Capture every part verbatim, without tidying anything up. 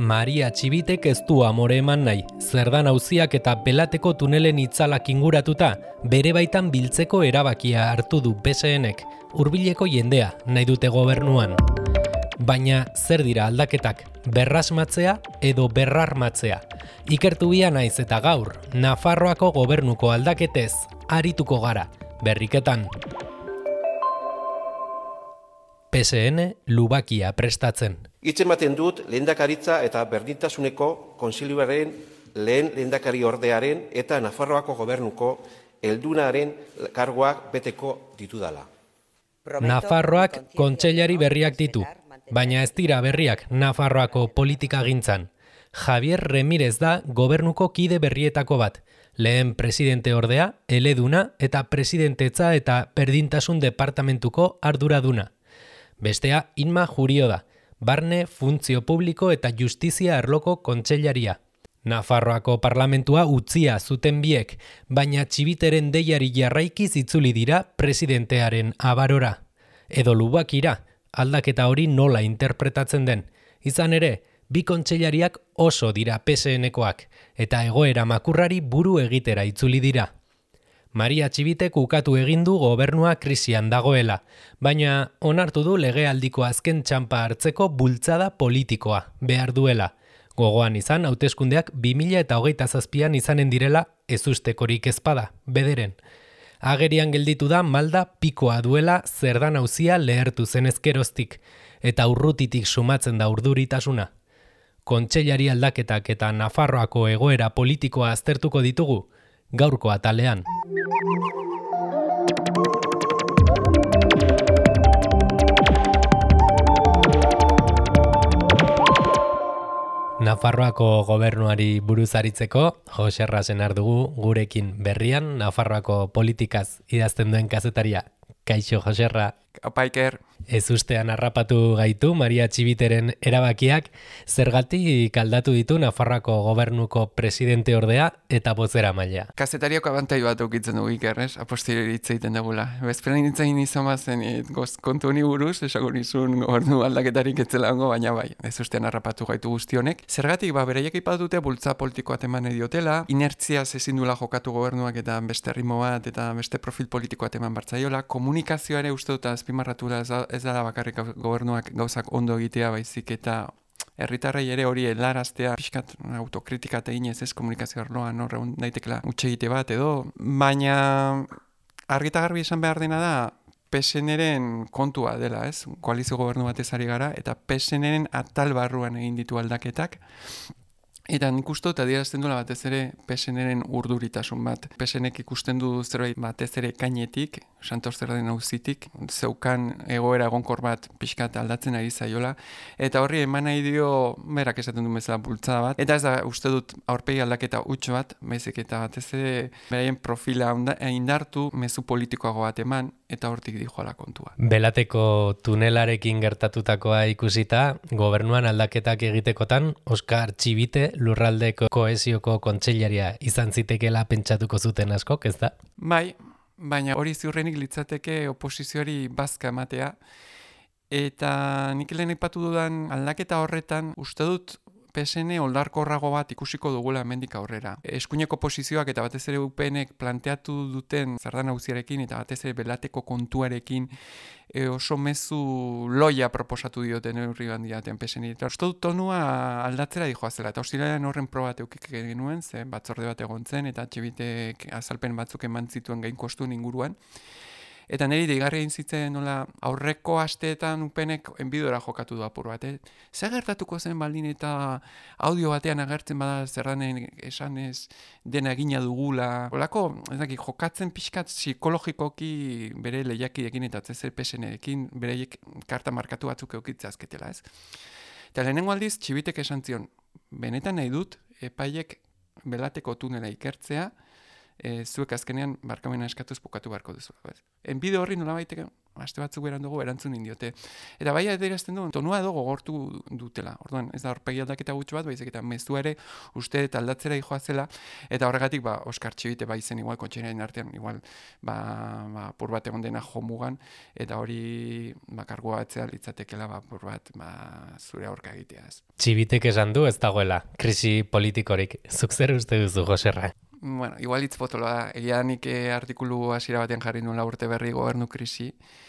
Maria Txibitek ez du amore eman nahi, Zerdan auziak eta Belateko tunelen itzalak inguratuta, bere baitan biltzeko erabakia hartu du P S Nek, hurbileko jendea nahi dute gobernuan. Baina zer dira aldaketak, berrasmatzea edo berrarmatzea? Ikertu bia naiz eta gaur, Nafarroako gobernuko aldaketez, arituko gara, berriketan. P S N lubakia prestatzen. Hitzematen dut lehendakaritza eta berdintasuneko kontseiluaren lehen lehendakari ordearen eta Nafarroako gobernuko heldunaren karguak beteko ditudala. Nafarroak kontseilari berriak ditu, baina ez dira berriak Nafarroako politikagintzan. Javier Remirez da gobernuko kide berrietako bat, lehen presidente ordea, eleduna eta presidentetza eta berdintasun departamentuko arduraduna. Bestea Inma Jurio da, barne, funtzio publiko eta justizia arloko kontseilaria. Nafarroako parlamentua utzia zuten biek, baina Txibiteren deiari jarraikiz itzuli dira presidentearen abarora. Edo lubakira, aldaketa hori nola interpretatzen den. Izan ere, bi kontseilariak oso dira P S Nekoak, eta egoera makurrari buru egitera itzuli dira. Maria Txibitek ukatu egin du gobernua krisian dagoela, baina onartu du legealdiko azken txanpa hartzeko bultzada politikoa behar duela. Gogoan izan hauteskundeak bi mila hogeita zazpian izanen direla ezustekorik ezpada, bederen. Agerian gelditu da malda pikoa duela Zerdan auzia lehertu zen ezkeroztik, eta urrutitik sumatzen da urduritasuna. Kontseilari aldaketak eta Nafarroako egoera politikoa aztertuko ditugu, gaurko atalean. Nafarroako gobernuari buruz aritzeko, Jose Rasenar dugu gurekin berrian, Nafarroako politikaz idazten duen kazetaria. Kaixo, Joserra. Apaiker. Ez ustean harrapatu gaitu Maria Txibiteren erabakiak, zergatik aldatu ditu Nafarroako gobernuko presidente ordea eta bozera maila. Kazetariok abantai bat ukitzen dugu Iker, ez? Aposteriori hitz egiten dugula. Bezperan nintzen izan bazen, goz kontu honi buruz, esago nizun gobernu aldaketarik etzela hongo, baina bai, ez ustean harrapatu gaitu guztionek. Zergatik, ba, bereiek ipatute bultza politikoa teman ediotela, inertziaz ezin dula jokatu gobernuak eta beste ritmo bat eta beste profil politikoa teman bartzaiola, komunikazioa ere uste dut azpimarratura ez da bakarrik gobernuak gauzak ondo egitea baizik eta herritarrei ere hori helaraztea pixkat autokritika eginez ez komunikazio arloan hor egon daitekela huts egite bat edo, baina argita garbi esan behar dena da P S Nren kontua dela, ez? Koalizio gobernu batez ari gara eta P S Nren atal barruan egin ditu aldaketak. Eta nik uste dut adierazten duela batez ere P S Nren urduritasun bat. P S Nek ikusten du zerbait batez ere kainetik, Santos Zerdan auzitik, zeukan egoera egonkor bat pixkat aldatzen ari zaiola, eta horri eman nahi dio, berak esaten du bezala bultzada bat, eta ez da uste dut aurpegi aldaketa huts bat, baizik eta batez ere beraien profila indartu, mezu politikoago bat eman, eta hortik dijoala kontua. Belateko tunelarekin gertatutakoa ikusita, gobernuan aldaketak egitekotan, Oskar Txibite lurraldeko kohesioko kontseilaria izan zitekela pentsatuko zuten askok, ez da? Bai, baina hori ziurrenik litzateke oposizioari bazka ematea, eta nik lehen aipatu dudan aldaketa horretan uste dut P S N oldarkorrago bat ikusiko dugula hemendik aurrera. Eskuineko posizioak eta batez ere U P Nek planteatu duten Zerdan auziarekin eta batez ere Belateko kontuarekin e, oso mezu loia proposatu dioten neurri bandiaten P S N. Eta uste dut tonua aldatzera dijoazela. Eta ostiralean horren proba teukik genuen, ze batzorde bat egon zen eta Txibitek azalpen batzuk eman zituen gain kostuen inguruan. Eta niri deigarri egin zitzen nola aurreko asteetan U P Nek enbidora jokatu du apur bat. Eh? Zer gertatuko zen baldin eta audio batean agertzen bada Zerdanen esanez dena egina dugula. Olako, ez dakit, jokatzen pixkat psikologikoki bere lehiakidekin eta zezer P S Nerekin bereiek karta markatu batzuk eukitzea azketela, ez? Eta lehenengo aldiz, Txibitek esan zion, benetan nahi dut, epaiek Belateko tunela ikertzea, E, zuek azkenean barkamena eskatuz bukatu beharko duzu. Enbide horri nola baiteke aste batzuk beranduago erantzun indiote. Eta bai adierazten du, tonua edo gogortu dutela. Orduan, ez da aurpegi aldaketa gutxi bat, baizik eta mezua ere uste eta aldatzera dijoa zela, eta horregatik, ba, Oskar Txibite bai zen igual, kontseilariaren artean, igual, ba, ba, pur bat egon dena jomugan, eta hori, ba, kargua batzea litzatekela, ba, pur bat, ba, zure aurka egitea. Txibitek esan du ez dagoela, krisi politikorik. Zuk zer uste duzu, Joserra? Bueno, igual hitz potoloa, egia nik artikulu hasiera batean jarri nuela urte berri gobernu krisi,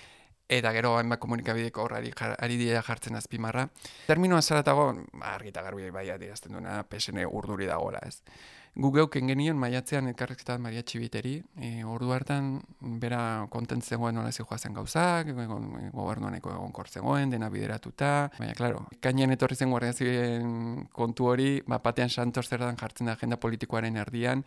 eta gero hainbat komunikabideko horrari ari dira jartzen azpimarra. Terminoa zaratago, argita garbi bai adierazten duena, P S N urduri dagoela, ez. Gu geuken genion maiatzean elkarrizketat Maria Txibiteri, e, ordu hartan bera kontent zegoen nola zijoa zen gauzak, gobernuaneko egon kortzegoen, dena bideratuta, baina, klaro, kainen etorri zen Guardia Zibilen kontu hori, ba, batean Santos zerdan jartzen da agenda politikoaren erdian,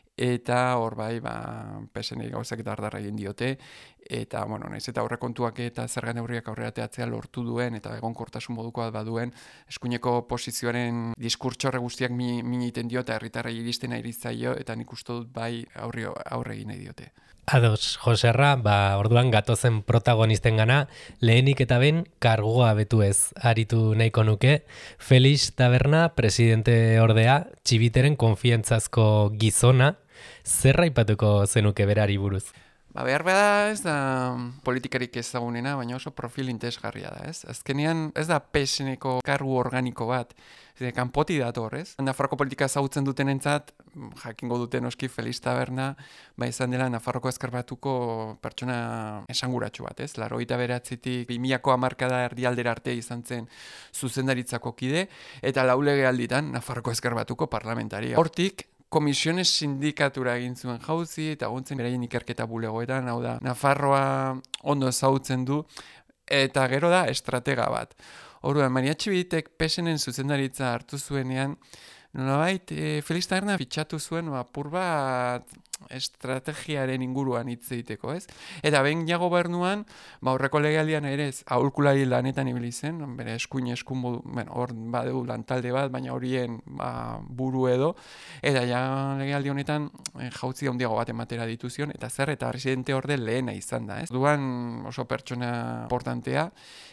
eta hor bai, ba, P S N gauzak eta ardarra egin diote, eta, bueno, naiz eta aurrekontuak eta zerga neurriak aurrera teatzea lortu duen, eta egonkortasun moduko bat baduen, eskuineko posizioaren diskurtsorre guztiak min, min egiten dio, eta herritarrei iristen ari zaio, eta nik uste dut bai aurre, aurre egin nahi diote. Ados, Joserra, ba, orduan gatozen protagonisten gana, lehenik eta ben kargua betu ez aritu nahiko nuke. Felix Taberna, presidente ordea, Txibiteren konfiantzazko gizona, zer aipatuko zenuke berari buruz? Ba, behar bada ez da politikarik ezagunena, baina oso profil interesgarria da, ez? Azkenean ez da P S N-ko kargu organiko bat, ez kanpoti dator, ez? Nafarroko politika ezagutzen dutenentzat, jakingo duten oski Felix Taberna, ba izan dela Nafarroko Ezker Batuko pertsona esanguratsu bat, ez? Laurogeita bederatzitik bi milako hamarkada erdialdera arte izan zen zuzendaritzako kide, eta lau legealditan Nafarroko Ezker Batuko parlamentaria. Hortik, komisiones sindikatura egin zuen jauzi eta gontzen beraien ikerketa bulegoetan, hau da, Nafarroa ondo ezagutzen du, eta gero da estratega bat. Orduan, Maria Txibitek P S N-en zuzendaritza hartu zuenean, nolabait, e, Felix Taberna fitxatu zuen apur bat estrategiaren inguruan hitz egiteko, ez? Eta behin ja gobernuan, ba aurreko legealdian ere ez aholkulari lanetan ibili zen, bere eskuin eskun modu, bueno, hor badeu lantalde bat, baina horien ba, buru edo, eta ja legealdi honetan e, jautzi handiago bat ematera dituzion, eta zer eta presidente orde lehena izan da, ez? Duan oso pertsona importantea,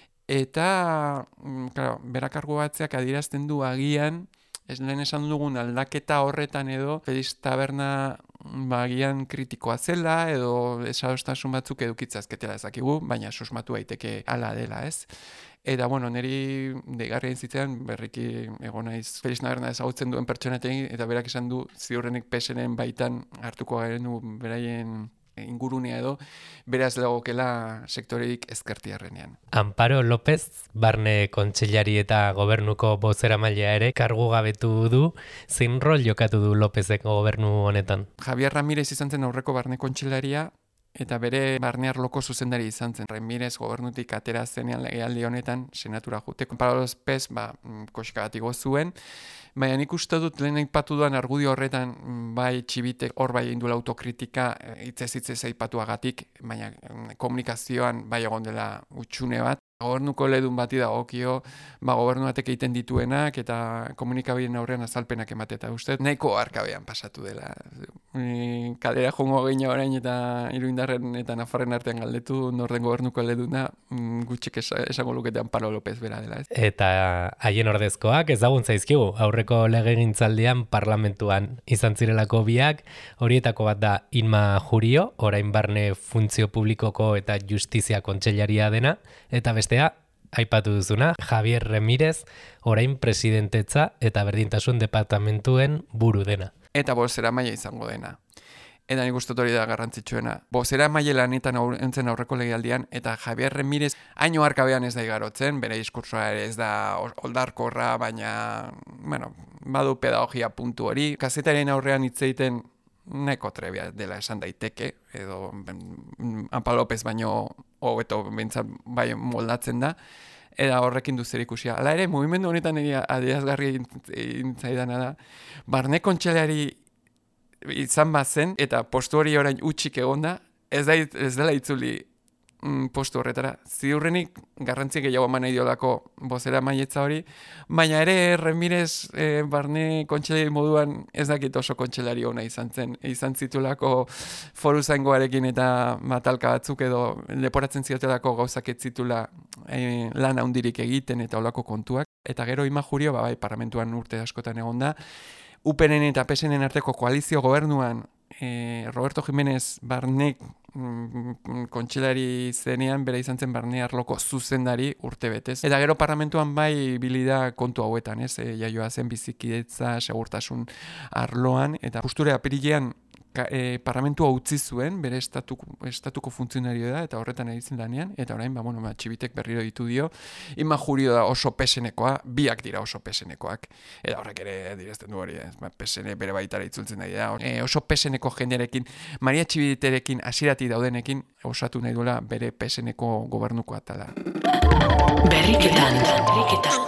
eta, claro, berakargo batzeak adierazten du agian, ez lehen esan dugun aldaketa horretan edo, Felix Taberna bagian kritikoa zela edo esadostasun batzuk edukitzazketela ezakigu, baina susmatu daiteke hala dela, ez? Eta, bueno, niri deigarrien zitzen, berriki egon naiz Felix Taberna ezagutzen duen pertsonatekin, eta berak esan du ziurrenik P S N-en baitan hartuko garen du beraien ingurunea edo, beraz lagokela sektoreik ezkertiarrenean. Amparo López, barne kontseilari eta gobernuko bozeramailea ere kargu gabetu du, zein rol jokatu du Lópezek gobernu honetan? Javier Ramírez izan zen aurreko barne kontseilaria, eta bere barne arloko zuzendari izan zen. Ramírez gobernutik atera zenean legealdi honetan senatura jute. Amparo López, ba, koxka bat igo zuen, baina nik uste dut lehen aipatu duan argudio horretan bai Txibitek hor bai indula autokritika hitzez hitzez aipatuagatik, baina komunikazioan bai egon dela utxune bat. Gobernuko ledun bati dagokio, ba gobernu batek egiten dituenak eta komunikabideen aurrean azalpenak emate eta uste nahiko arkabean pasatu dela. E, kalera jongo geina orain eta Iruindarren eta Nafarren artean galdetu norden gobernuko leduna gutxik esango luketean Amparo López bera dela. Ez? Eta haien ordezkoak ezagun zaizkigu, aurreko legegintzaldian parlamentuan izan zirelako biak, horietako bat da Inma Jurio, orain barne funtzio publikoko eta justizia kontseilaria dena, eta beste aipatu duzuna, Javier Ramírez, orain presidentetza eta berdintasun departamentuen buru dena. Eta bozera maila izango dena. Eta nik uste hori da garrantzitsuena. Bozera maila lanetan entzen aurreko legealdian, eta Javier Ramírez haino arkabean ez da igarotzen, bere diskursoa ere ez da oldarkorra, baina, bueno, badu pedagogia puntu hori. Kazetaren aurrean hitz egiten nahiko trebia dela esan daiteke, edo Amparo López baino hobeto bentsat bai moldatzen da, eta horrekin du zer ikusia. Hala ere, mugimendu honetan adierazgarri intzaidana da, barne kontseilari izan bazen, eta postu hori orain utxik egonda, ez, da, ez dela itzuli mm, postu horretara. Ziurrenik garrantzi gehiago eman nahi diolako bozera maietza hori, baina ere Remirez e, barne kontxelari moduan ez dakit oso kontxelari ona izan zen. Izan zitulako foru zaingoarekin eta matalka batzuk edo leporatzen ziotelako gauzak ez zitula e, lan handirik egiten eta olako kontuak. Eta gero Ima Jurio, ba, bai, parlamentuan urte askotan egon da, U P N eta P S N arteko koalizio gobernuan eh, Roberto Jiménez barnek mm, kontxelari zenean, bera izan zen barne arloko zuzendari urte betez. Eta gero parlamentuan bai bilida kontu hauetan, ez? E, jaioa zen bizikidetza, segurtasun arloan, eta justure apirilean Ka, e, parlamentua utzi zuen, bere estatuko, estatuko funtzionario da, eta horretan egiten lanean, eta orain, ba, bueno, ba, Txibitek berriro ditu dio, Ima Jurio da oso P S N-koa, biak dira oso P S N-koak, eta horrek ere direzten du hori, ez, ba, P S N bere baitara itzultzen da, e, oso P S N-ko jendearekin, Maria Txibiterekin, hasierati daudenekin, osatu nahi duela bere P S N-ko gobernuko atala. Berriketan, berriketan.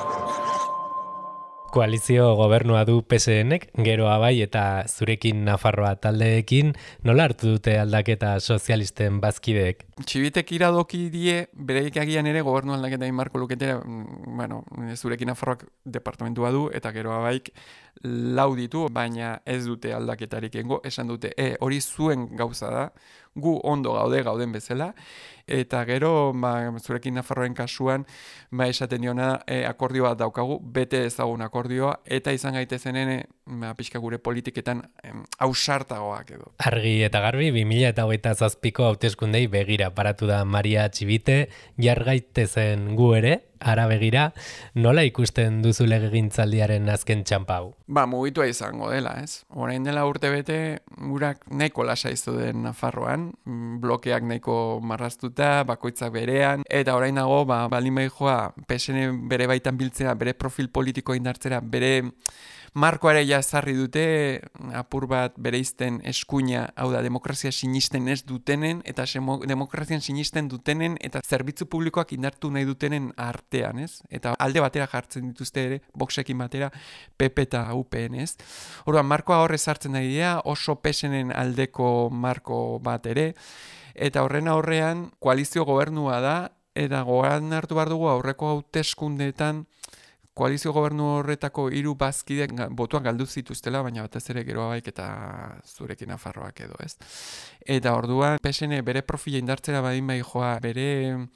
Koalizio gobernua du P S N-ek, geroa bai eta zurekin Nafarroa taldeekin, nola hartu dute aldaketa sozialisten bazkideek? Txibitek iradoki die, bereik agian ere gobernu aldaketa inmarko luketera, bueno, zurekin Nafarroak departamentua du, eta geroa baik lau ditu, baina ez dute aldaketarik engo, esan dute, e, hori zuen gauza da, gu ondo gaude gauden bezala, eta gero ba, zurekin Nafarroen kasuan ba, esaten diona e, akordio bat daukagu, bete ezagun akordioa, eta izan gaitezenen ba, pixka gure politiketan em, ausartagoak edo. Argi eta garbi, bi mila hogeita zazpiko hauteskundei begira paratu da Maria Txibite, jargaitezen gu ere, ara begira, nola ikusten duzu legegintzaldiaren azken txampau? Ba, mugitua izango dela, ez? Orain dela urte bete, gurak nahiko lasa izu den Nafarroan, blokeak nahiko marraztuta, bakoitzak berean, eta orain dago, ba, balin joa, P S N bere baitan biltzera, bere profil politiko indartzera, bere markoare jazarri dute, apur bat bereizten eskuina, hau da, demokrazia sinisten ez dutenen, eta semo, demokrazian sinisten dutenen, eta zerbitzu publikoak indartu nahi dutenen artean, ez? Eta alde batera jartzen dituzte ere, Voxekin batera, P P eta U P N, ez? Orduan, markoa horre sartzen nahi dira, oso P S N-en aldeko marko bat ere, eta horren aurrean, koalizio gobernua da, eta gogoan hartu behar dugu aurreko hauteskundeetan, koalizio gobernu horretako hiru bazkideak botuak galdu zituztela, baina batez ere geroa baik eta zurekin Nafarroak edo, ez? Eta orduan, P S N bere profila indartzera badin bai joa, bere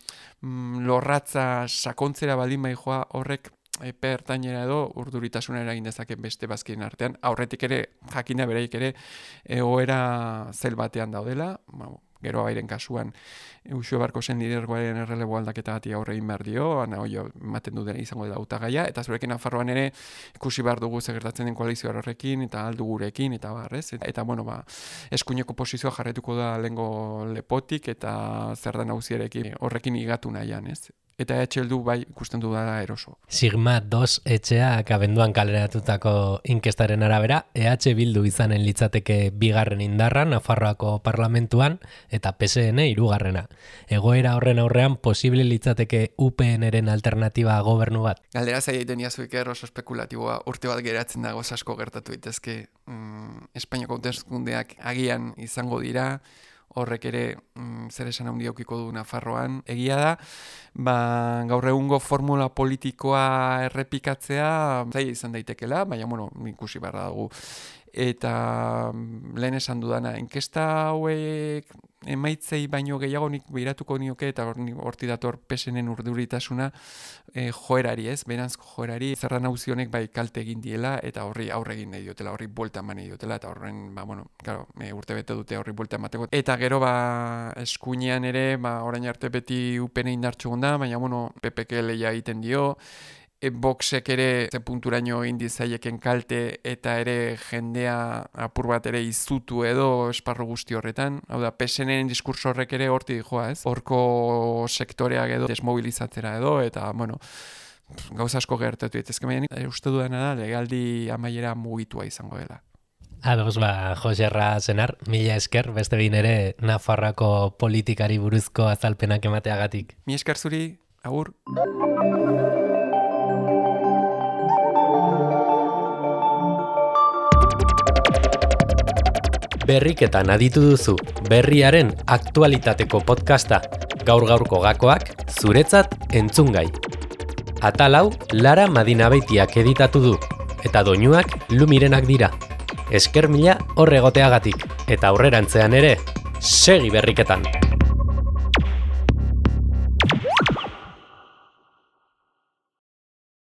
mm, lorratza sakontzera badin bai joa, horrek epe ertainera edo urduritasuna eragin dezake beste bazkien artean, aurretik ere, jakina bereik ere, egoera zel batean daudela, geroa bairen kasuan, Uxue Barkosen lidergoaren errelebo aldaketa bati aurre egin behar dio, ana hoio ematen du dena izango dela hautagaia, eta zurekin Nafarroan ere ikusi behar dugu segertatzen den koalizio horrekin, eta aldu gurekin, eta barrez. Eta, eta bueno, ba, eskuineko posizioa jarretuko da lehengo lepotik, eta zer da nauzierekin horrekin igatu nahian, ez? Eta E H heldu bai ikusten du da eroso. Sigma dos etxeak abenduan kaleratutako inkestaren arabera, E H Bildu izanen litzateke bigarren indarra Nafarroako parlamentuan eta P S N hirugarrena. Egoera horren aurrean posible litzateke U P N-eren alternatiba gobernu bat. Galdera zaila egiten jazuik oso espekulatiboa, urte bat geratzen dago asko gertatu daitezke. Mm, Espainiako hauteskundeak agian izango dira, horrek ere mm, zer esan handi aukiko du Nafarroan. Egia da, ba, gaur egungo formula politikoa errepikatzea zaila izan daitekela, baina bueno, ikusi barra dugu. Eta lehen esan dudana, inkesta hauek emaitzei baino gehiago nik behiratuko nioke, eta horti dator P S N-en urduritasuna e, joerari, ez? Beranzko joerari, zerra nauzi honek bai kalte egin diela, eta horri aurre egin nahi diotela, horri buelta eman nahi diotela, eta horren, ba, bueno, claro, e, urte bete dute horri buelta emateko. Eta gero, ba, eskuinean ere, ba, orain arte beti U P N indartxu gonda, baina, bueno, P P K lehia egiten dio, E, Voxek ere ze punturaino indizaieken kalte eta ere jendea apur bat ere izutu edo esparru guzti horretan. Hau da, P S N-en diskurso horrek ere horti joa, ez? Horko sektoreak edo desmobilizatzera edo, eta, bueno, gauza asko gertatu ditezke, baina uste dudana da, legaldi amaiera mugitua izango dela. Ados, ba, Joserra Senar, mila esker, beste behin ere Nafarroako politikari buruzko azalpenak emateagatik. Mi esker zuri, agur. Berriketan aditu duzu, berriaren aktualitateko podcasta. gaur-gaurko gakoak zuretzat entzungai. Atal hau Lara Madinabeitiak editatu du, eta doinuak Lumirenak dira. Esker mila hor egoteagatik, eta aurrerantzean ere, segi berriketan!